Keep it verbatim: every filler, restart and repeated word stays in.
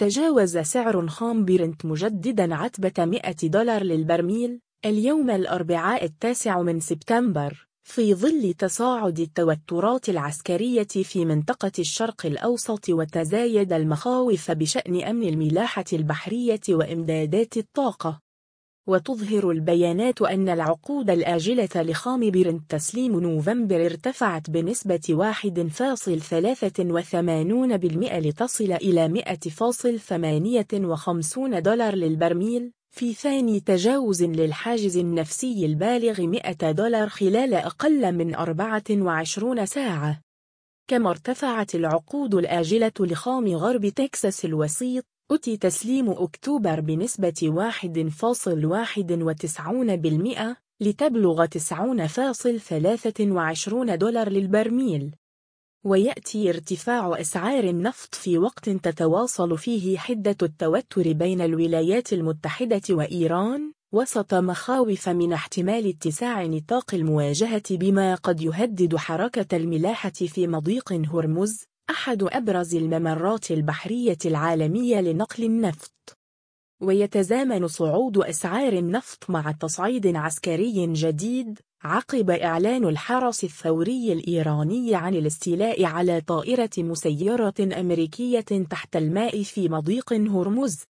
تجاوز سعر خام برنت مجددا عتبة مئة دولار للبرميل اليوم الأربعاء التاسع من سبتمبر، في ظل تصاعد التوترات العسكرية في منطقة الشرق الأوسط وتزايد المخاوف بشأن أمن الملاحة البحرية وإمدادات الطاقة. وتظهر البيانات أن العقود الآجلة لخام برنت تسليم نوفمبر ارتفعت بنسبة واحد فاصل ثلاثة وثمانين بالمئة لتصل إلى مئة فاصل ثمانية وخمسين دولار للبرميل، في ثاني تجاوز للحاجز النفسي البالغ مئة دولار خلال أقل من أربعة وعشرين ساعة. كما ارتفعت العقود الآجلة لخام غرب تكساس الوسيط أوتي تسليم أكتوبر بنسبة واحد فاصل واحد وتسعين بالمئة لتبلغ تسعين فاصل ثلاثة وعشرين دولار للبرميل. ويأتي ارتفاع أسعار النفط في وقت تتواصل فيه حدة التوتر بين الولايات المتحدة وإيران، وسط مخاوف من احتمال اتساع نطاق المواجهة بما قد يهدد حركة الملاحة في مضيق هرمز، أحد أبرز الممرات البحرية العالمية لنقل النفط. ويتزامن صعود أسعار النفط مع تصعيد عسكري جديد عقب إعلان الحرس الثوري الإيراني عن الاستيلاء على طائرة مسيرة أمريكية تحت الماء في مضيق هرمز.